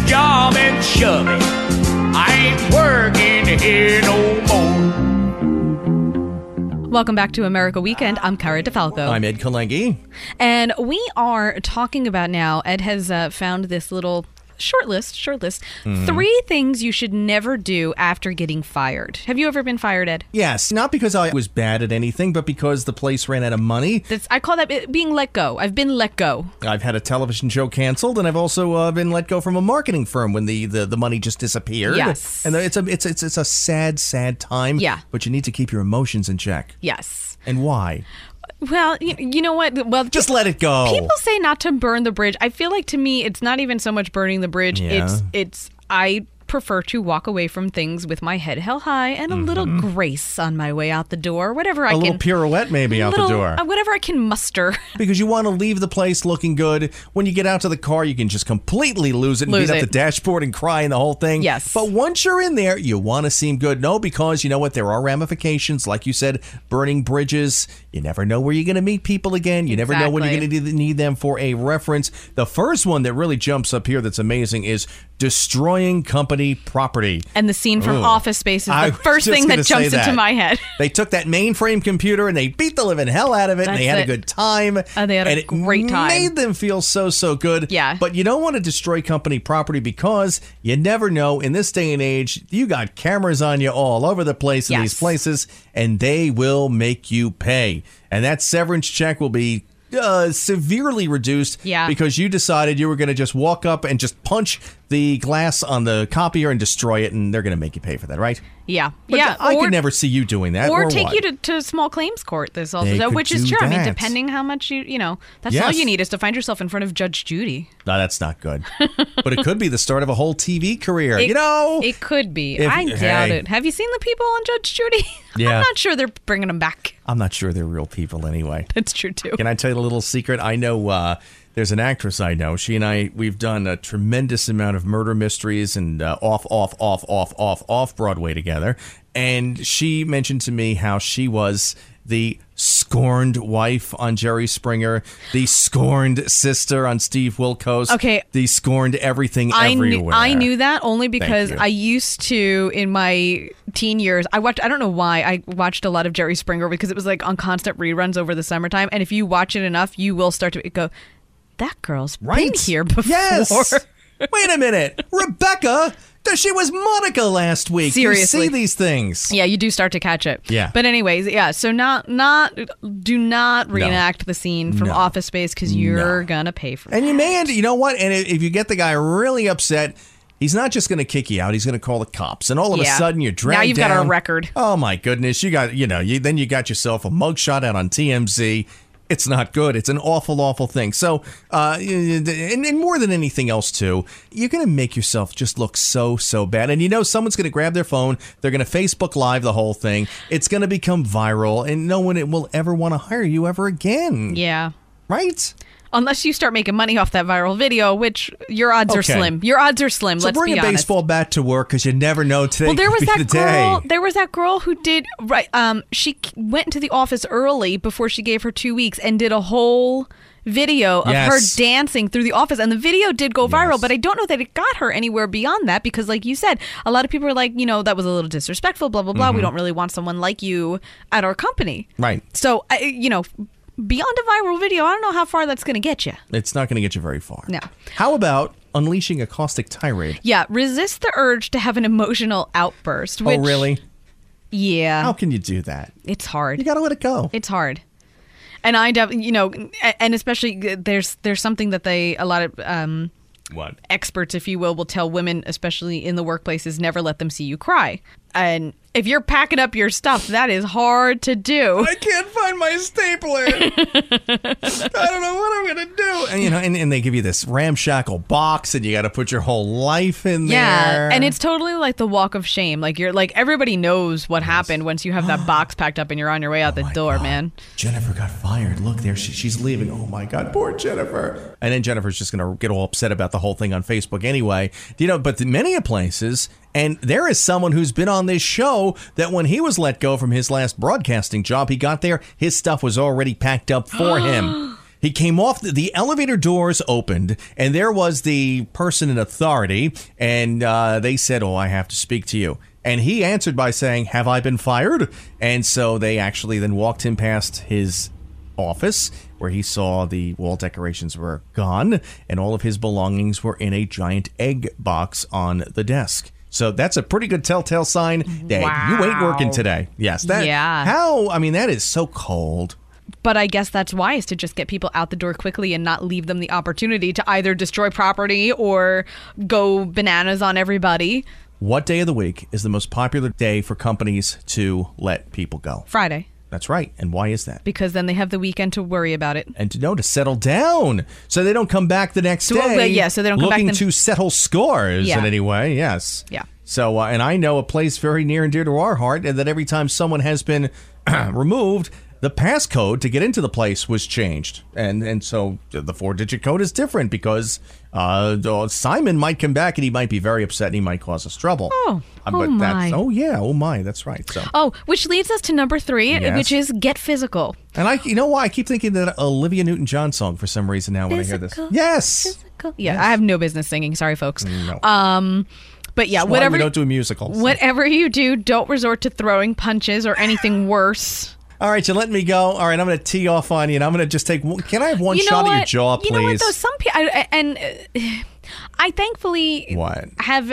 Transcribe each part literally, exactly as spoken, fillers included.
job and shove it. I ain't working here no more. Welcome back to America Weekend. I'm Cara DeFalco. I'm Ed Kalengi. And we are talking about now, Ed has uh, found this little short list, short list, mm. three things you should never do after getting fired. Have you ever been fired, Ed? Yes, not because I was bad at anything, but because the place ran out of money. That's, I call that being let go. I've been let go. I've had a television show canceled, and I've also uh, been let go from a marketing firm when the, the, the money just disappeared. Yes. And it's a, it's, it's, it's a sad, sad time. Yeah. But you need to keep your emotions in check. Yes. And why? Well, you, you know what? Well, just let it go. People say not to burn the bridge. I feel like to me, it's not even so much burning the bridge. Yeah. It's it's I prefer to walk away from things with my head held high and a mm-hmm. little grace on my way out the door. Whatever I a can. A little pirouette maybe out little, the door. Uh, whatever I can muster. Because you want to leave the place looking good. When you get out to the car, you can just completely lose it and lose beat it. up the dashboard and cry and the whole thing. Yes. But once you're in there, you want to seem good. No, because you know what? There are ramifications. Like you said, burning bridges. You never know where you're going to meet people again. You exactly. never know when you're going to need them for a reference. The first one that really jumps up here that's amazing is destroying company property. And the scene from Ooh. Office Space is the I first was thing that just jumps gonna say into that. my head. They took that mainframe computer and they beat the living hell out of it, That's and they had it. a good time. Oh, they had a and it great time. made them feel so, so good. Yeah. But you don't want to destroy company property because you never know. In this day and age, you got cameras on you all over the place in Yes. these places, and they will make you pay. And that severance check will be Uh, severely reduced yeah. because you decided you were going to just walk up and just punch the glass on the copier and destroy it, and they're going to make you pay for that, right? Yeah. But yeah. I or, could never see you doing that. Or, Or take what? you to, to small claims court. This also, They so, could which is do true. I mean, that. depending how much you, you know, that's Yes. all you need is to find yourself in front of Judge Judy. No, that's not good. But it could be the start of a whole T V career. It, you know? It could be. If- I doubt hey. it. Have you seen the people on Judge Judy? Yeah. I'm not sure they're bringing them back. I'm not sure they're real people anyway. That's true, too. Can I tell you a little secret? I know uh, there's an actress I know. She and I, we've done a tremendous amount of murder mysteries and uh, off, off, off, off, off, off Broadway together. And she mentioned to me how she was the scorned wife on Jerry Springer, the scorned sister on Steve Wilkos, Okay. the scorned everything I everywhere. knew, I knew that only because you. I used to, in my teen years, I watched, I don't know why, I watched a lot of Jerry Springer because it was like on constant reruns over the summertime. And if you watch it enough, you will start to go, that girl's Right? been here before. Yes. Wait a minute. Rebecca, she was Monica last week. Seriously. You see these things. Yeah, you do start to catch it. Yeah. But anyways, yeah, so not, not, do not reenact the scene from No. Office Space because you're No. going to pay for it. And you may end, you know what? And if you get the guy really upset, he's not just going to kick you out. He's going to call the cops. And all of Yeah. a sudden, you're dragged Now you've down. got a record. Oh, my goodness. You got, you know, you, then you got yourself a mugshot out on T M Z. It's not good. It's an awful, awful thing. So, uh, and, and more than anything else, too, you're going to make yourself just look so, so bad. And you know, someone's going to grab their phone. They're going to Facebook Live the whole thing. It's going to become viral, and no one will ever want to hire you ever again. Yeah. Right? Unless you start making money off that viral video, which your odds are Okay. slim. Your odds are slim. So let's bring be a honest. baseball bat to work because you never know today Well, there was could be that the girl. day. There was that girl who did right. Um, she went into the office early before she gave her two weeks and did a whole video of Yes. her dancing through the office, and the video did go viral. Yes. But I don't know that it got her anywhere beyond that because, like you said, a lot of people are like, you know, that was a little disrespectful. Blah blah blah. Mm-hmm. We don't really want someone like you at our company. Right. So, I, you know. Beyond a viral video, I don't know how far that's going to get you. It's not going to get you very far. No. How about unleashing a caustic tirade? Yeah, resist the urge to have an emotional outburst. Which, Oh, really? Yeah. How can you do that? It's hard. You got to let it go. It's hard. And I, def- you know, and especially there's there's something that they, a lot of um, What? experts, if you will, will tell women, especially in the workplace, is never let them see you cry. And if you're packing up your stuff, that is hard to do. I can't find my stapler. I don't know what I'm going to do. And, you know, and, and they give you this ramshackle box, and you got to put your whole life in Yeah, there. and it's totally like the walk of shame. Like you're like everybody knows what happened once you have that box packed up and you're on your way out Oh the my door, God. man. Jennifer got fired. Look there, she, she's leaving. Oh my God, poor Jennifer. And then Jennifer's just going to get all upset about the whole thing on Facebook anyway. You know, but the, many places, and there is someone who's been on this show that when he was let go from his last broadcasting job, he got there, his stuff was already packed up for him. He came off, the, the elevator doors opened, and there was the person in authority, and uh, they said, oh, I have to speak to you. And he answered by saying, have I been fired? And so they actually then walked him past his office, where he saw the wall decorations were gone, and all of his belongings were in a giant egg box on the desk. So that's a pretty good telltale sign that Wow. you ain't working today. Yes. That, Yeah. How, I mean, that is so cold. But I guess that's wise to just get people out the door quickly and not leave them the opportunity to either destroy property or go bananas on everybody. What day of the week is the most popular day for companies to let people go? Friday. That's right. And why is that? Because then they have the weekend to worry about it. And to know to settle down, so they don't come back the next So, day. well, yeah, so they don't come back looking the- to settle scores Yeah. in any way. Yes. Yeah. So, uh, and I know a place very near and dear to our heart, and that every time someone has been removed, the passcode to get into the place was changed, and and so the four-digit code is different because uh, Simon might come back and he might be very upset and he might cause us trouble. Oh, Uh, oh but my. That's, oh yeah, oh my, that's right. So. Oh, which leads us to number three, Yes. which is get physical. And I, you know why? I keep thinking that Olivia Newton-John song for some reason now when I hear Physical. this. Yes. Physical. Yeah, I have no business singing. Sorry, folks. No. Um, but yeah, That's why whatever. we don't do musicals. Whatever you do, don't resort to throwing punches or anything worse. All right, you let me go. All right, I'm going to tee off on you, and I'm going to just take. one- Can I have one You know shot what? at your jaw, please? You know what? Though some people, and uh, I thankfully What? have.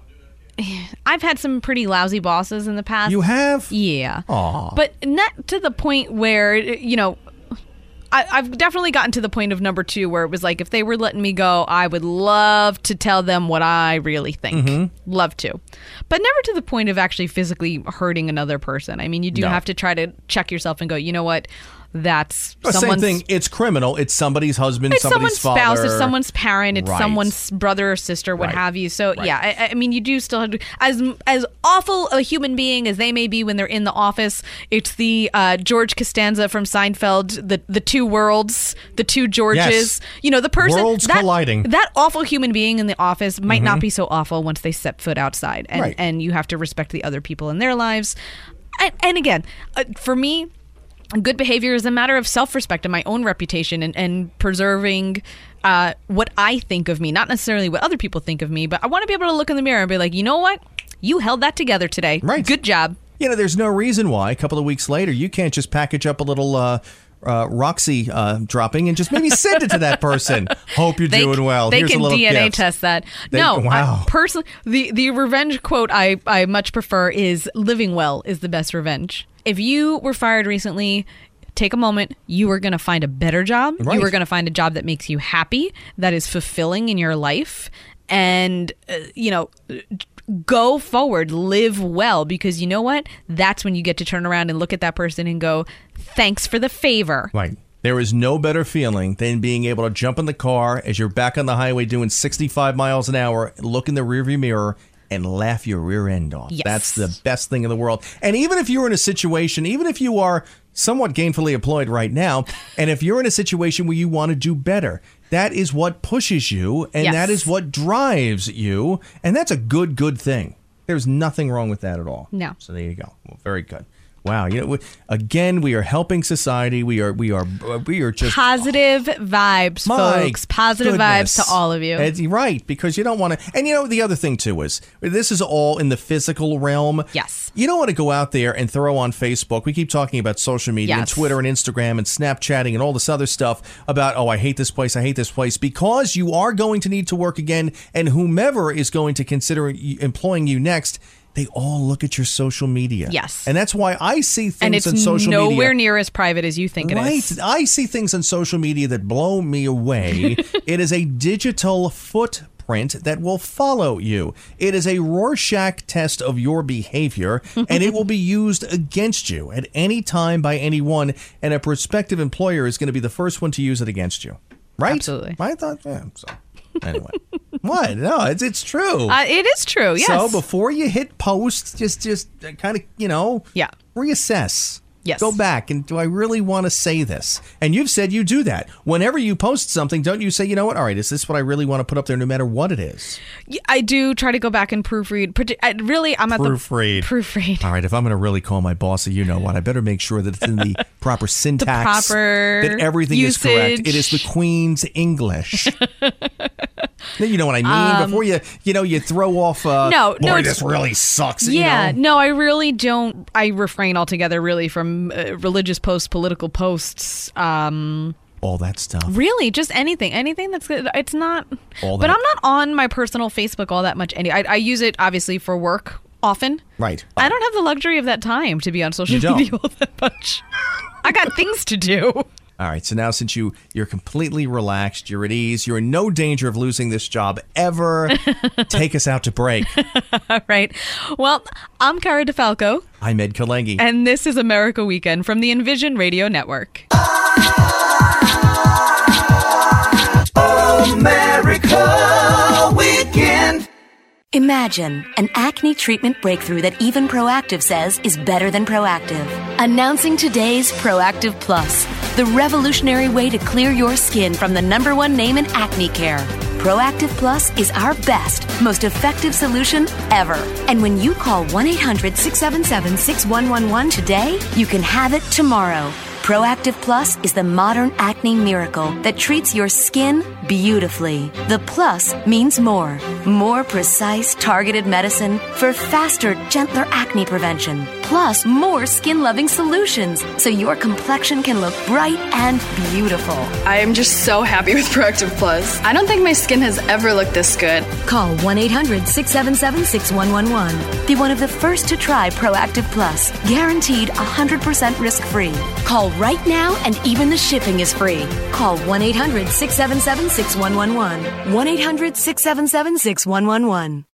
I've had some pretty lousy bosses in the past. You have? Yeah. Aw. But not to the point where, you know, I, I've definitely gotten to the point of number two where it was like, if they were letting me go, I would love to tell them what I really think. Mm-hmm. Love to. But never to the point of actually physically hurting another person. I mean, you do No. have to try to check yourself and go, you know what? That's Well, same someone's thing. It's criminal. It's somebody's husband, it's somebody's someone's spouse, father. it's someone's parent, it's Right. someone's brother or sister, what Right. have you. So Right. yeah, I, I mean, you do still have to, as as awful a human being as they may be when they're in the office. It's the uh, George Costanza from Seinfeld, the the two worlds, the two Georges. Yes. You know, the person Worlds that, colliding. That awful human being in the office might not be so awful once they step foot outside, and Right. and you have to respect the other people in their lives. And, and again, uh, for me. Good behavior is a matter of self-respect and my own reputation and, and preserving uh, what I think of me, not necessarily what other people think of me, but I want to be able to look in the mirror and be like, you know what? You held that together today. Right. Good job. You know, there's no reason why a couple of weeks later you can't just package up a little uh, uh, Roxy uh, dropping and just maybe send it to that person. Hope you're They, doing well. they Here's can a little D N A gift. test that. They- no, wow. I, personally, the, the revenge quote I, I much prefer is living well is the best revenge. If you were fired recently, take a moment. You are going to find a better job. Right. You are going to find a job that makes you happy, that is fulfilling in your life. And, uh, you know, go forward, live well, because you know what? That's when you get to turn around and look at that person and go, thanks for the favor. Right. There is no better feeling than being able to jump in the car as you're back on the highway doing sixty-five miles an hour, look in the rearview mirror, and laugh your rear end off. Yes. That's the best thing in the world. And even if you're in a situation, even if you are somewhat gainfully employed right now, and if you're in a situation where you want to do better, that is what pushes you, and Yes. that is what drives you, and that's a good, good thing. There's nothing wrong with that at all. No. So there you go. Well, very good. Wow. You know, we, again, we are helping society. We are, we are, we are just Positive vibes, My folks. Positive goodness. vibes to all of you. It's right, because you don't want to. And you know, the other thing too is this is all in the physical realm. Yes. You don't want to go out there and throw on Facebook. We keep talking about social media and Yes. Twitter and Instagram and Snapchatting and all this other stuff about, oh, I hate this place. I hate this place, because you are going to need to work again. And whomever is going to consider employing you next, they all look at your social media. Yes. And that's why I see things and it's on social media. nowhere near as private as you think it Right. is. I see things on social media that blow me away. It is a digital footprint that will follow you. It is a Rorschach test of your behavior, and it will be used against you at any time by anyone, and a prospective employer is going to be the first one to use it against you. Right? Absolutely. I thought, yeah. So, anyway. What? No, it's it's true. Uh, it is true, yes. So before you hit post, just just kind of, you know, Yeah. reassess. Yes. Go back and do I really want to say this? And you've said you do that. Whenever you post something, don't you say, you know what? All right, is this what I really want to put up there no matter what it is? Yeah, I do try to go back and proofread. Parti- I, really, I'm at Proofread. the proofread. All right, if I'm going to really call my boss a you know what, I better make sure that it's in the proper syntax, the proper that everything usage. is correct. It is the Queen's English. You know what I mean? Um, Before you, you know, you throw off, uh, no, boy, no, this really sucks. Yeah, you know? no, I really don't. I refrain altogether, really, from uh, religious posts, political posts. Um, All that stuff. Really, just anything, anything that's good. It's not. All but that. I'm not on my personal Facebook all that much. Any, I, I use it obviously for work often. Right. I don't have the luxury of that time to be on social You don't. media all that much. I got things to do. All right, so now since you, you're completely relaxed, you're at ease, you're in no danger of losing this job ever, take us out to break. All right. Well, I'm Cara DeFalco. I'm Ed Kalengi. And this is America Weekend from the Envision Radio Network. America Weekend. Imagine an acne treatment breakthrough that even Proactive says is better than Proactive. Announcing today's Proactive Plus, the revolutionary way to clear your skin from the number one name in acne care. Proactive Plus is our best, most effective solution ever. And when you call one eight hundred six seven seven six one one one today, you can have it tomorrow. Proactive Plus is the modern acne miracle that treats your skin beautifully. The plus means more. More precise, targeted medicine for faster, gentler acne prevention. Plus, more skin-loving solutions so your complexion can look bright and beautiful. I am just so happy with Proactive Plus. I don't think my skin has ever looked this good. Call one eight hundred six seven seven six one one one. Be one of the first to try Proactive Plus. Guaranteed one hundred percent risk-free. Call right now and even the shipping is free. Call one eight hundred six seven seven six one one one. one eight hundred six seven seven six one one one.